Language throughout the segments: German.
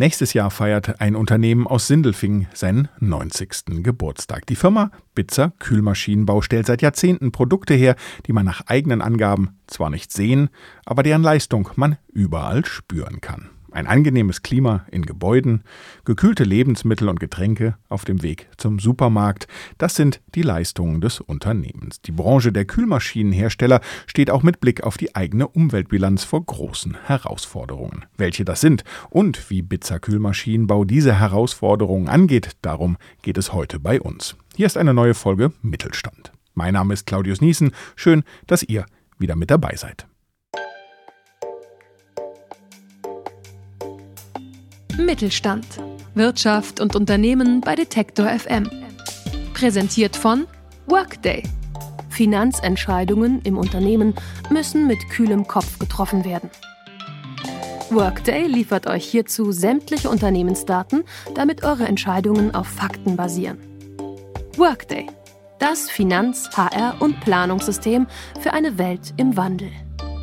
Nächstes Jahr feiert ein Unternehmen aus Sindelfingen seinen 90. Geburtstag. Die Firma Bitzer Kühlmaschinenbau stellt seit Jahrzehnten Produkte her, die man nach eigenen Angaben zwar nicht sehen, aber deren Leistung man überall spüren kann. Ein angenehmes Klima in Gebäuden, gekühlte Lebensmittel und Getränke auf dem Weg zum Supermarkt, das sind die Leistungen des Unternehmens. Die Branche der Kühlmaschinenhersteller steht auch mit Blick auf die eigene Umweltbilanz vor großen Herausforderungen. Welche das sind und wie Bitzer Kühlmaschinenbau diese Herausforderungen angeht, darum geht es heute bei uns. Hier ist eine neue Folge Mittelstand. Mein Name ist Claudius Niesen. Schön, dass ihr wieder mit dabei seid. Mittelstand. Wirtschaft und Unternehmen bei Detektor FM. Präsentiert von Workday. Finanzentscheidungen im Unternehmen müssen mit kühlem Kopf getroffen werden. Workday liefert euch hierzu sämtliche Unternehmensdaten, damit eure Entscheidungen auf Fakten basieren. Workday. Das Finanz-, HR- und Planungssystem für eine Welt im Wandel.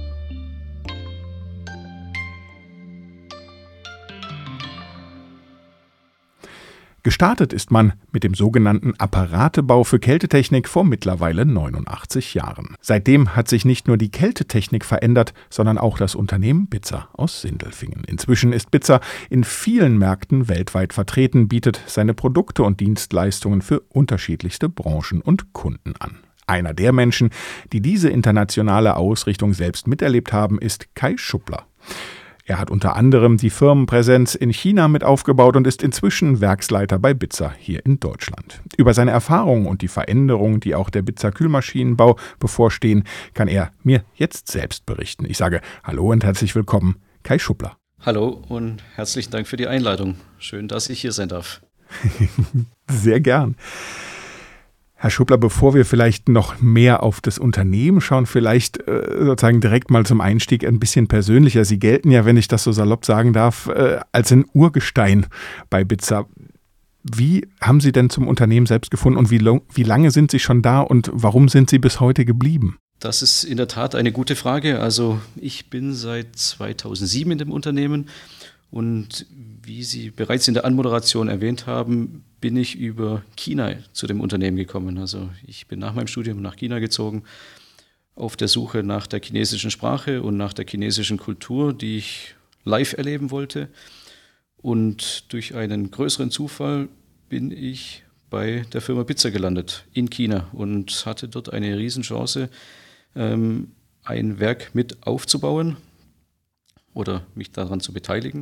Gestartet ist man mit dem sogenannten Apparatebau für Kältetechnik vor mittlerweile 89 Jahren. Seitdem hat sich nicht nur die Kältetechnik verändert, sondern auch das Unternehmen Bitzer aus Sindelfingen. Inzwischen ist Bitzer in vielen Märkten weltweit vertreten, bietet seine Produkte und Dienstleistungen für unterschiedlichste Branchen und Kunden an. Einer der Menschen, die diese internationale Ausrichtung selbst miterlebt haben, ist Kai Schuppler. Er hat unter anderem die Firmenpräsenz in China mit aufgebaut und ist inzwischen Werksleiter bei Bitzer hier in Deutschland. Über seine Erfahrungen und die Veränderungen, die auch der Bitzer Kühlmaschinenbau bevorstehen, kann er mir jetzt selbst berichten. Ich sage Hallo und herzlich willkommen, Kai Schuppler. Hallo und herzlichen Dank für die Einladung. Schön, dass ich hier sein darf. Sehr gern. Herr Schuppler, bevor wir vielleicht noch mehr auf das Unternehmen schauen, vielleicht sozusagen direkt mal zum Einstieg ein bisschen persönlicher. Sie gelten ja, wenn ich das so salopp sagen darf, als ein Urgestein bei Bitzer. Wie haben Sie denn zum Unternehmen selbst gefunden und wie lange sind Sie schon da und warum sind Sie bis heute geblieben? Das ist in der Tat eine gute Frage. Also ich bin seit 2007 in dem Unternehmen und wie Sie bereits in der Anmoderation erwähnt haben, bin ich über China zu dem Unternehmen gekommen. Also ich bin nach meinem Studium nach China gezogen, auf der Suche nach der chinesischen Sprache und nach der chinesischen Kultur, die ich live erleben wollte. Und durch einen größeren Zufall bin ich bei der Firma Bitzer gelandet in China und hatte dort eine Riesenchance, ein Werk mit aufzubauen oder mich daran zu beteiligen.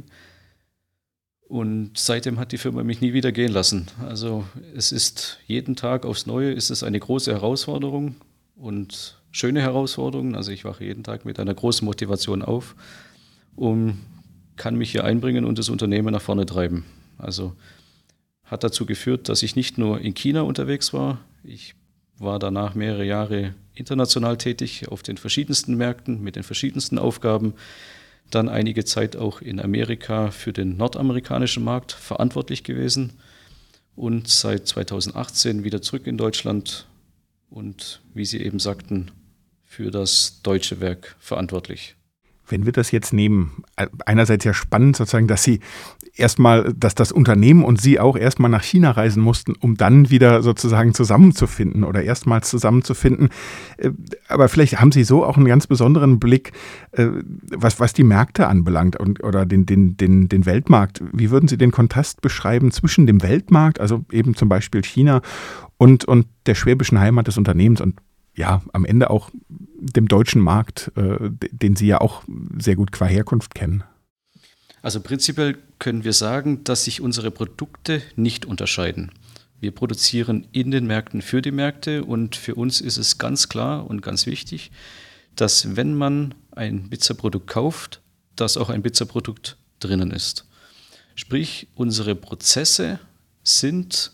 Und seitdem hat die Firma mich nie wieder gehen lassen. Also es ist jeden Tag aufs Neue ist es eine große Herausforderung und schöne Herausforderung. Also ich wache jeden Tag mit einer großen Motivation auf und kann mich hier einbringen und das Unternehmen nach vorne treiben. Also hat dazu geführt, dass ich nicht nur in China unterwegs war. Ich war danach mehrere Jahre international tätig auf den verschiedensten Märkten mit den verschiedensten Aufgaben. Dann einige Zeit auch in Amerika für den nordamerikanischen Markt verantwortlich gewesen und seit 2018 wieder zurück in Deutschland und, wie Sie eben sagten, für das deutsche Werk verantwortlich. Wenn wir das jetzt nehmen, einerseits ja spannend sozusagen, dass dass das Unternehmen und Sie auch erstmal nach China reisen mussten, um dann wieder sozusagen zusammenzufinden oder erstmals zusammenzufinden. Aber vielleicht haben Sie so auch einen ganz besonderen Blick, was die Märkte anbelangt oder den Weltmarkt. Wie würden Sie den Kontrast beschreiben zwischen dem Weltmarkt, also eben zum Beispiel China und der schwäbischen Heimat des Unternehmens und ja, am Ende auch dem deutschen Markt, den Sie ja auch sehr gut qua Herkunft kennen? Also prinzipiell können wir sagen, dass sich unsere Produkte nicht unterscheiden. Wir produzieren in den Märkten für die Märkte und für uns ist es ganz klar und ganz wichtig, dass wenn man ein Bitzer-Produkt kauft, dass auch ein Bitzer-Produkt drinnen ist. Sprich, unsere Prozesse sind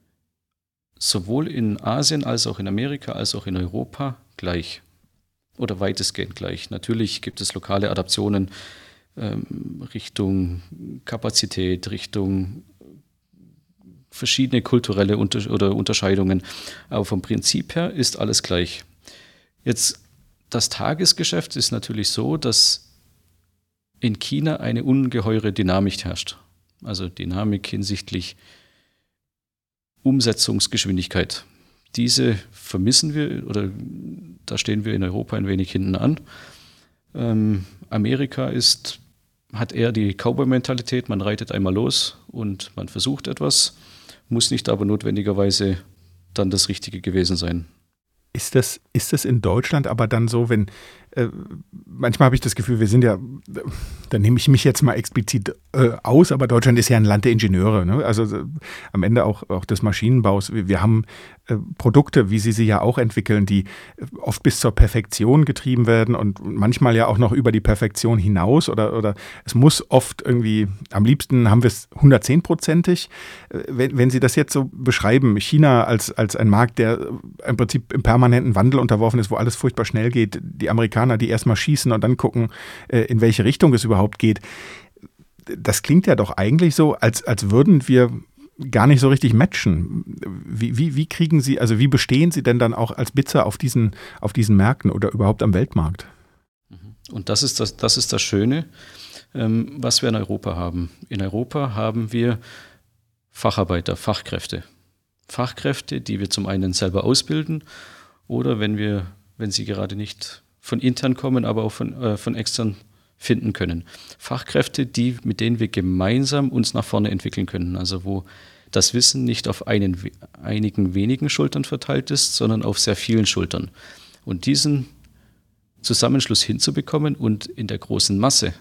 sowohl in Asien als auch in Amerika als auch in Europa gleich oder weitestgehend gleich. Natürlich gibt es lokale Adaptionen Richtung Kapazität, Richtung verschiedene kulturelle Unterscheidungen. Aber vom Prinzip her ist alles gleich. Jetzt das Tagesgeschäft ist natürlich so, dass in China eine ungeheure Dynamik herrscht. Also Dynamik hinsichtlich Umsetzungsgeschwindigkeit. Diese vermissen wir oder da stehen wir in Europa ein wenig hinten an. Amerika hat eher die Cowboy-Mentalität, man reitet einmal los und man versucht etwas, muss nicht aber notwendigerweise dann das Richtige gewesen sein. Ist das in Deutschland aber dann so, wenn manchmal habe ich das Gefühl, wir sind ja, da nehme ich mich jetzt mal explizit aus, aber Deutschland ist ja ein Land der Ingenieure, ne? Also am Ende auch des Maschinenbaus. Wir haben Produkte, wie sie ja auch entwickeln, die oft bis zur Perfektion getrieben werden und manchmal ja auch noch über die Perfektion hinaus oder es muss oft irgendwie, am liebsten haben wir es 110%ig. Wenn Sie das jetzt so beschreiben, China als ein Markt, der im Prinzip im permanenten Wandel unterworfen ist, wo alles furchtbar schnell geht, die Amerikaner, die erstmal schießen und dann gucken, in welche Richtung es überhaupt geht. Das klingt ja doch eigentlich so, als würden wir gar nicht so richtig matchen. Wie kriegen Sie, also wie bestehen Sie denn dann auch als BITZER auf diesen Märkten oder überhaupt am Weltmarkt? Und das ist das Schöne, was wir in Europa haben. In Europa haben wir Facharbeiter, Fachkräfte, die wir zum einen selber ausbilden oder wenn sie gerade nicht von intern kommen, aber auch von extern finden können. Fachkräfte, mit denen wir gemeinsam uns nach vorne entwickeln können. Also wo das Wissen nicht auf einigen wenigen Schultern verteilt ist, sondern auf sehr vielen Schultern. Und diesen Zusammenschluss hinzubekommen und in der großen Masse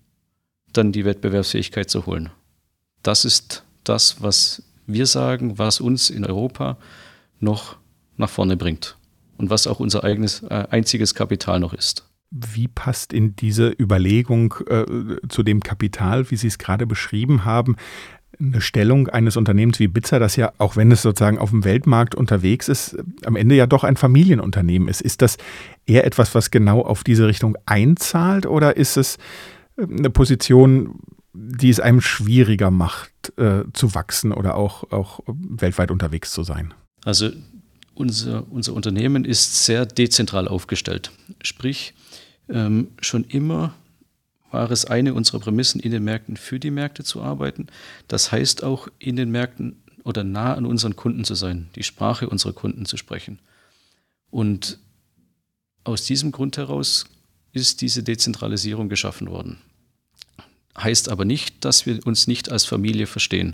dann die Wettbewerbsfähigkeit zu holen. Das ist das, was wir sagen, was uns in Europa noch nach vorne bringt. Und was auch unser eigenes einziges Kapital noch ist. Wie passt in diese Überlegung zu dem Kapital, wie Sie es gerade beschrieben haben, eine Stellung eines Unternehmens wie BITZER, das ja, auch wenn es sozusagen auf dem Weltmarkt unterwegs ist, am Ende ja doch ein Familienunternehmen ist? Ist das eher etwas, was genau auf diese Richtung einzahlt oder ist es eine Position, die es einem schwieriger macht, zu wachsen oder auch weltweit unterwegs zu sein? Also unser Unternehmen ist sehr dezentral aufgestellt. Sprich, schon immer war es eine unserer Prämissen, in den Märkten für die Märkte zu arbeiten. Das heißt auch, in den Märkten oder nah an unseren Kunden zu sein, die Sprache unserer Kunden zu sprechen. Und aus diesem Grund heraus ist diese Dezentralisierung geschaffen worden. Heißt aber nicht, dass wir uns nicht als Familie verstehen.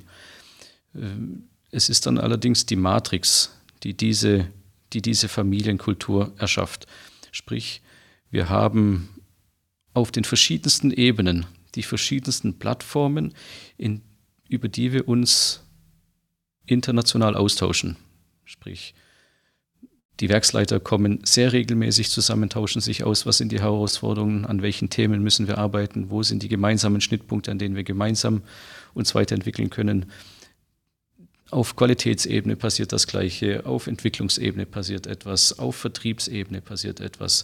Es ist dann allerdings die Matrix, die diese Familienkultur erschafft. Sprich, wir haben auf den verschiedensten Ebenen die verschiedensten Plattformen, über die wir uns international austauschen. Sprich, die Werksleiter kommen sehr regelmäßig zusammen, tauschen sich aus, was sind die Herausforderungen, an welchen Themen müssen wir arbeiten, wo sind die gemeinsamen Schnittpunkte, an denen wir gemeinsam uns weiterentwickeln können. Auf Qualitätsebene passiert das Gleiche, auf Entwicklungsebene passiert etwas, auf Vertriebsebene passiert etwas,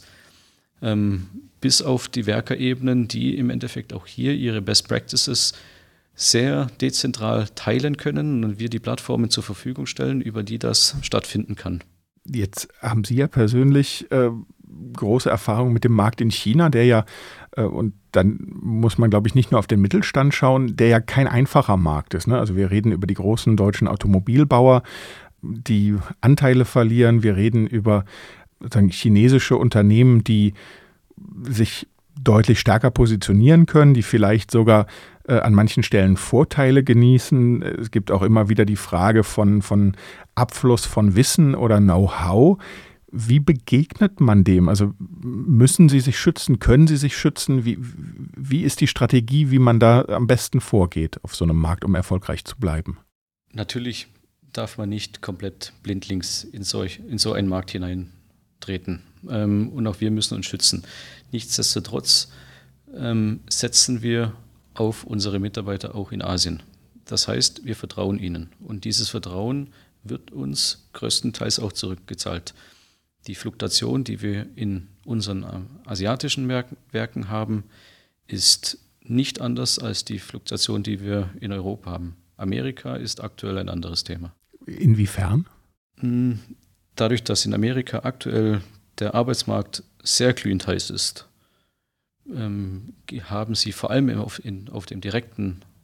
bis auf die Werkerebenen, die im Endeffekt auch hier ihre Best Practices sehr dezentral teilen können und wir die Plattformen zur Verfügung stellen, über die das stattfinden kann. Jetzt haben Sie ja persönlich große Erfahrung mit dem Markt in China, der ja, und dann muss man, glaube ich, nicht nur auf den Mittelstand schauen, der ja kein einfacher Markt ist, ne? Also wir reden über die großen deutschen Automobilbauer, die Anteile verlieren. Wir reden über sozusagen chinesische Unternehmen, die sich deutlich stärker positionieren können, die vielleicht sogar an manchen Stellen Vorteile genießen. Es gibt auch immer wieder die Frage von Abfluss von Wissen oder Know-how. Wie begegnet man dem? Also müssen Sie sich schützen? Können Sie sich schützen? Wie ist die Strategie, wie man da am besten vorgeht auf so einem Markt, um erfolgreich zu bleiben? Natürlich darf man nicht komplett blindlings in so einen Markt hineintreten. Und auch wir müssen uns schützen. Nichtsdestotrotz setzen wir auf unsere Mitarbeiter auch in Asien. Das heißt, wir vertrauen ihnen. Und dieses Vertrauen wird uns größtenteils auch zurückgezahlt. Die Fluktuation, die wir in unseren asiatischen Werken haben, ist nicht anders als die Fluktuation, die wir in Europa haben. Amerika ist aktuell ein anderes Thema. Inwiefern? Dadurch, dass in Amerika aktuell der Arbeitsmarkt sehr glühend heiß ist, haben sie vor allem auf dem direkten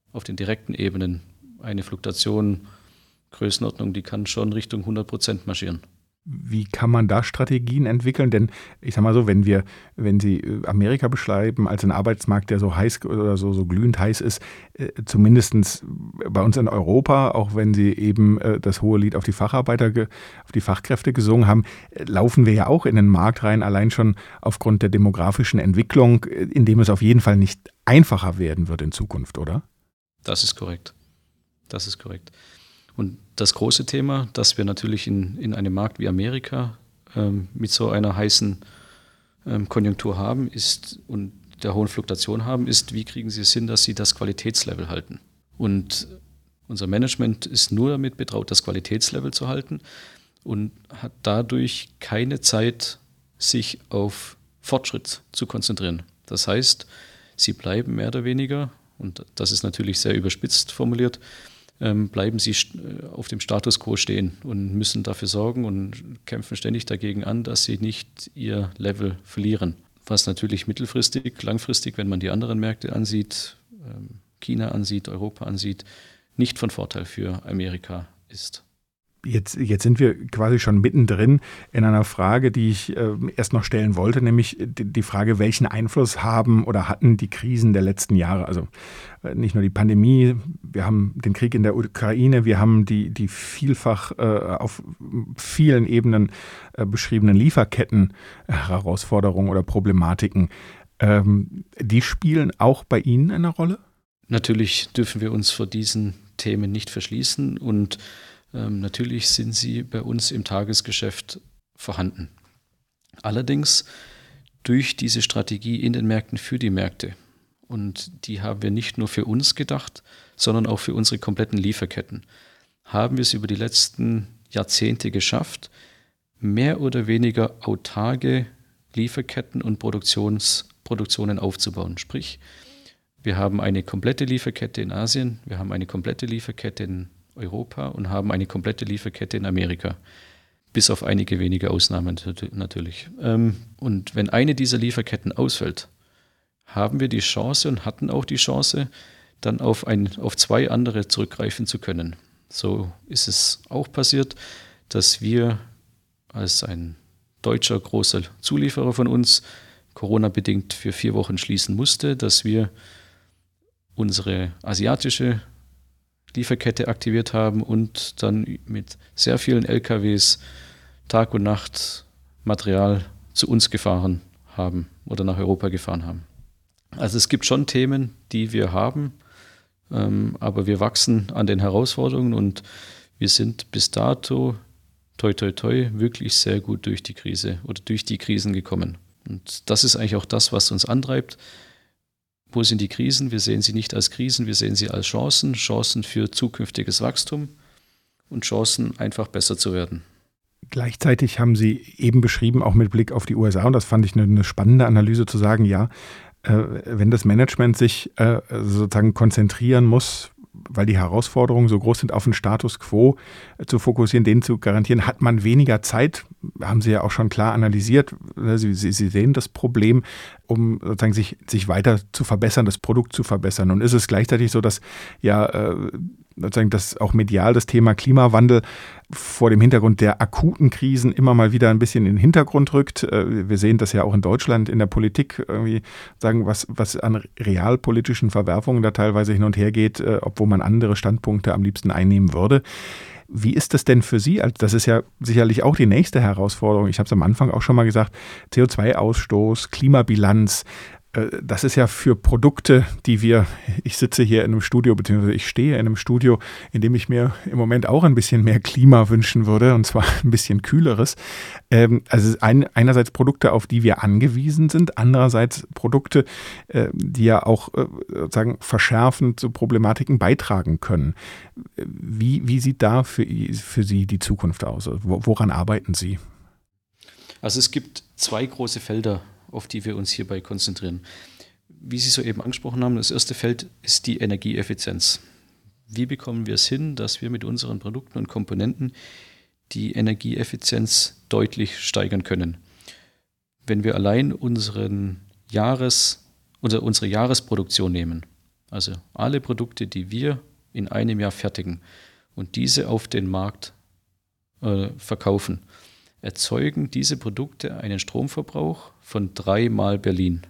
auf den direkten Ebenen eine Fluktuation, Größenordnung, die kann schon Richtung 100% marschieren. Wie kann man da Strategien entwickeln? Denn ich sag mal so, wenn Sie Amerika beschreiben als einen Arbeitsmarkt, der so heiß oder so glühend heiß ist, zumindest bei uns in Europa, auch wenn Sie eben das hohe Lied auf die Facharbeiter, auf die Fachkräfte gesungen haben, laufen wir ja auch in den Markt rein, allein schon aufgrund der demografischen Entwicklung, in dem es auf jeden Fall nicht einfacher werden wird in Zukunft, oder? Das ist korrekt. Das ist korrekt. Und das große Thema, das wir natürlich in einem Markt wie Amerika mit so einer heißen Konjunktur haben und der hohen Fluktuation haben, ist, wie kriegen Sie es hin, dass Sie das Qualitätslevel halten? Und unser Management ist nur damit betraut, das Qualitätslevel zu halten und hat dadurch keine Zeit, sich auf Fortschritt zu konzentrieren. Das heißt, Sie bleiben mehr oder weniger, und das ist natürlich sehr überspitzt formuliert, bleiben sie auf dem Status quo stehen und müssen dafür sorgen und kämpfen ständig dagegen an, dass sie nicht ihr Level verlieren. Was natürlich mittelfristig, langfristig, wenn man die anderen Märkte ansieht, China ansieht, Europa ansieht, nicht von Vorteil für Amerika ist. Jetzt sind wir quasi schon mittendrin in einer Frage, die ich erst noch stellen wollte, nämlich die Frage, welchen Einfluss haben oder hatten die Krisen der letzten Jahre? Also nicht nur die Pandemie, wir haben den Krieg in der Ukraine, wir haben die vielfach auf vielen Ebenen beschriebenen Lieferketten-Herausforderungen oder Problematiken. Die spielen auch bei Ihnen eine Rolle? Natürlich dürfen wir uns vor diesen Themen nicht verschließen und natürlich sind sie bei uns im Tagesgeschäft vorhanden. Allerdings durch diese Strategie in den Märkten für die Märkte. Und die haben wir nicht nur für uns gedacht, sondern auch für unsere kompletten Lieferketten. Haben wir es über die letzten Jahrzehnte geschafft, mehr oder weniger autarke Lieferketten und Produktionen aufzubauen. Sprich, wir haben eine komplette Lieferkette in Asien, wir haben eine komplette Lieferkette in Europa und haben eine komplette Lieferkette in Amerika. Bis auf einige wenige Ausnahmen natürlich. Und wenn eine dieser Lieferketten ausfällt, haben wir die Chance und hatten auch die Chance, dann auf zwei andere zurückgreifen zu können. So ist es auch passiert, dass wir als ein deutscher großer Zulieferer von uns Corona-bedingt für 4 Wochen schließen musste, dass wir unsere asiatische Lieferkette aktiviert haben und dann mit sehr vielen LKWs Tag und Nacht Material zu uns gefahren haben oder nach Europa gefahren haben. Also es gibt schon Themen, die wir haben, aber wir wachsen an den Herausforderungen und wir sind bis dato, toi toi toi, wirklich sehr gut durch die Krise oder durch die Krisen gekommen. Und das ist eigentlich auch das, was uns antreibt. Wo sind die Krisen? Wir sehen sie nicht als Krisen, wir sehen sie als Chancen, Chancen für zukünftiges Wachstum und Chancen, einfach besser zu werden. Gleichzeitig haben Sie eben beschrieben, auch mit Blick auf die USA, und das fand ich eine spannende Analyse zu sagen, ja, wenn das Management sich sozusagen konzentrieren muss, weil die Herausforderungen so groß sind, auf den Status quo zu fokussieren, den zu garantieren, hat man weniger Zeit, haben Sie ja auch schon klar analysiert. Sie sehen das Problem, um sozusagen sich weiter zu verbessern, das Produkt zu verbessern. Und ist es gleichzeitig so, dass ja sozusagen das auch medial das Thema Klimawandel vor dem Hintergrund der akuten Krisen immer mal wieder ein bisschen in den Hintergrund rückt. Wir sehen das ja auch in Deutschland in der Politik irgendwie sagen, was an realpolitischen Verwerfungen da teilweise hin und her geht, obwohl man andere Standpunkte am liebsten einnehmen würde. Wie ist das denn für Sie? Das ist ja sicherlich auch die nächste Herausforderung. Ich habe es am Anfang auch schon mal gesagt, CO2-Ausstoß, Klimabilanz. Das ist ja für Produkte, ich sitze hier in einem Studio, beziehungsweise ich stehe in einem Studio, in dem ich mir im Moment auch ein bisschen mehr Klima wünschen würde, und zwar ein bisschen kühleres. Also einerseits Produkte, auf die wir angewiesen sind, andererseits Produkte, die ja auch sozusagen verschärfend zu Problematiken beitragen können. Wie sieht da für Sie die Zukunft aus? Woran arbeiten Sie? Also es gibt 2 große Felder, auf die wir uns hierbei konzentrieren. Wie Sie soeben angesprochen haben, das erste Feld ist die Energieeffizienz. Wie bekommen wir es hin, dass wir mit unseren Produkten und Komponenten die Energieeffizienz deutlich steigern können? Wenn wir allein unsere Jahresproduktion nehmen, Also alle Produkte, die wir in einem Jahr fertigen und diese auf den Markt verkaufen, erzeugen diese Produkte einen Stromverbrauch von 3-mal Berlin.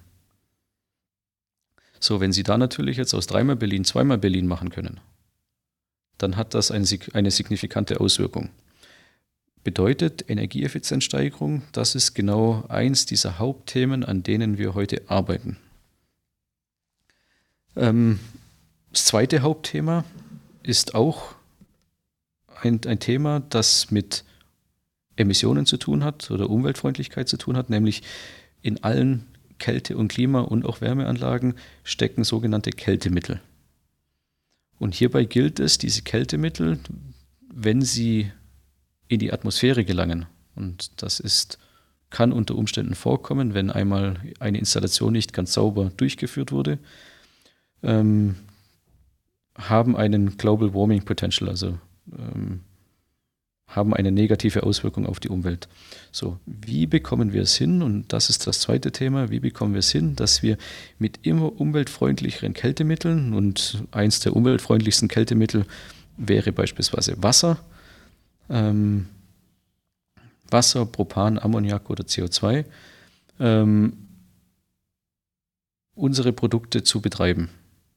So, wenn Sie da natürlich jetzt aus 3-mal Berlin 2-mal Berlin machen können, dann hat das eine signifikante Auswirkung. Bedeutet Energieeffizienzsteigerung, das ist genau eins dieser Hauptthemen, an denen wir heute arbeiten. Das zweite Hauptthema ist auch ein Thema, das mit Emissionen zu tun hat oder Umweltfreundlichkeit zu tun hat, nämlich in allen Kälte- und Klima- und auch Wärmeanlagen stecken sogenannte Kältemittel. Und hierbei gilt es, diese Kältemittel, wenn sie in die Atmosphäre gelangen, und das kann unter Umständen vorkommen, wenn einmal eine Installation nicht ganz sauber durchgeführt wurde, haben einen Global Warming Potential, also haben eine negative Auswirkung auf die Umwelt. So, wie bekommen wir es hin? Und das ist das zweite Thema. Wie bekommen wir es hin, dass wir mit immer umweltfreundlicheren Kältemitteln, und eins der umweltfreundlichsten Kältemittel wäre beispielsweise Wasser, Wasser, Propan, Ammoniak oder CO2, unsere Produkte zu betreiben.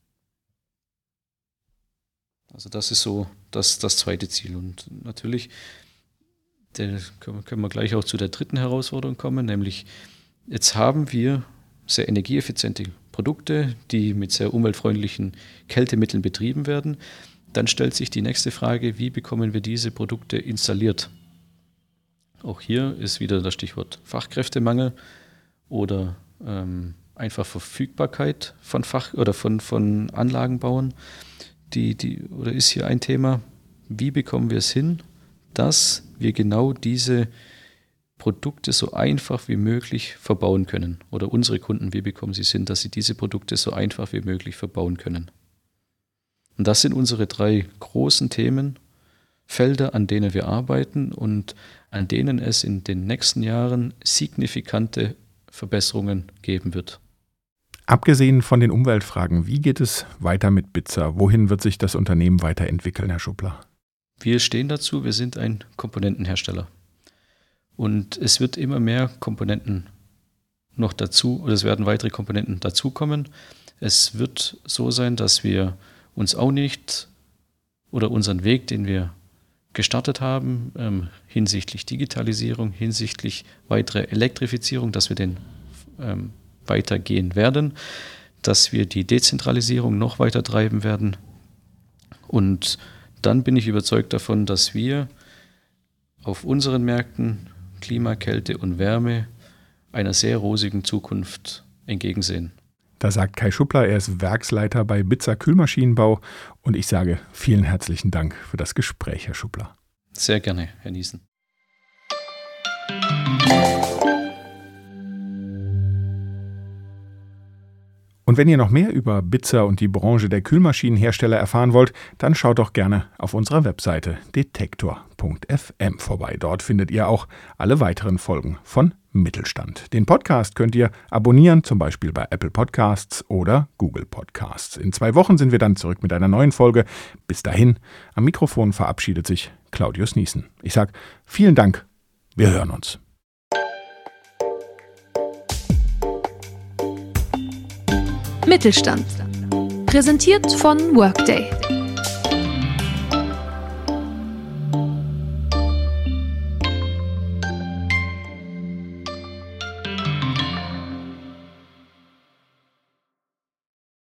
Also das ist so das zweite Ziel. Und natürlich können wir gleich auch zu der dritten Herausforderung kommen, nämlich jetzt haben wir sehr energieeffiziente Produkte, die mit sehr umweltfreundlichen Kältemitteln betrieben werden. Dann stellt sich die nächste Frage, wie bekommen wir diese Produkte installiert? Auch hier ist wieder das Stichwort Fachkräftemangel oder einfach Verfügbarkeit von Anlagenbauern. Oder ist hier ein Thema, wie bekommen wir es hin, dass wir genau diese Produkte so einfach wie möglich verbauen können? Oder unsere Kunden, wie bekommen sie es hin, dass sie diese Produkte so einfach wie möglich verbauen können? Und das sind unsere 3 großen Themenfelder, an denen wir arbeiten und an denen es in den nächsten Jahren signifikante Verbesserungen geben wird. Abgesehen von den Umweltfragen, wie geht es weiter mit BITZER? Wohin wird sich das Unternehmen weiterentwickeln, Herr Schuppler? Wir stehen dazu, wir sind ein Komponentenhersteller. Und es wird immer mehr Komponenten noch dazu, oder es werden weitere Komponenten dazukommen. Es wird so sein, dass wir uns auch nicht oder unseren Weg, den wir gestartet haben, hinsichtlich Digitalisierung, hinsichtlich weitere Elektrifizierung, dass wir den weitergehen werden, dass wir die Dezentralisierung noch weiter treiben werden. Und dann bin ich überzeugt davon, dass wir auf unseren Märkten Klima, Kälte und Wärme einer sehr rosigen Zukunft entgegensehen. Da sagt Kai Schuppler, er ist Werksleiter bei BITZER Kühlmaschinenbau, und ich sage vielen herzlichen Dank für das Gespräch, Herr Schuppler. Sehr gerne, Herr Niesen. Und wenn ihr noch mehr über BITZER und die Branche der Kühlmaschinenhersteller erfahren wollt, dann schaut doch gerne auf unserer Webseite detektor.fm vorbei. Dort findet ihr auch alle weiteren Folgen von Mittelstand. Den Podcast könnt ihr abonnieren, zum Beispiel bei Apple Podcasts oder Google Podcasts. In 2 Wochen sind wir dann zurück mit einer neuen Folge. Bis dahin, am Mikrofon verabschiedet sich Claudius Niesen. Ich sage vielen Dank, wir hören uns. Mittelstand. Präsentiert von Workday.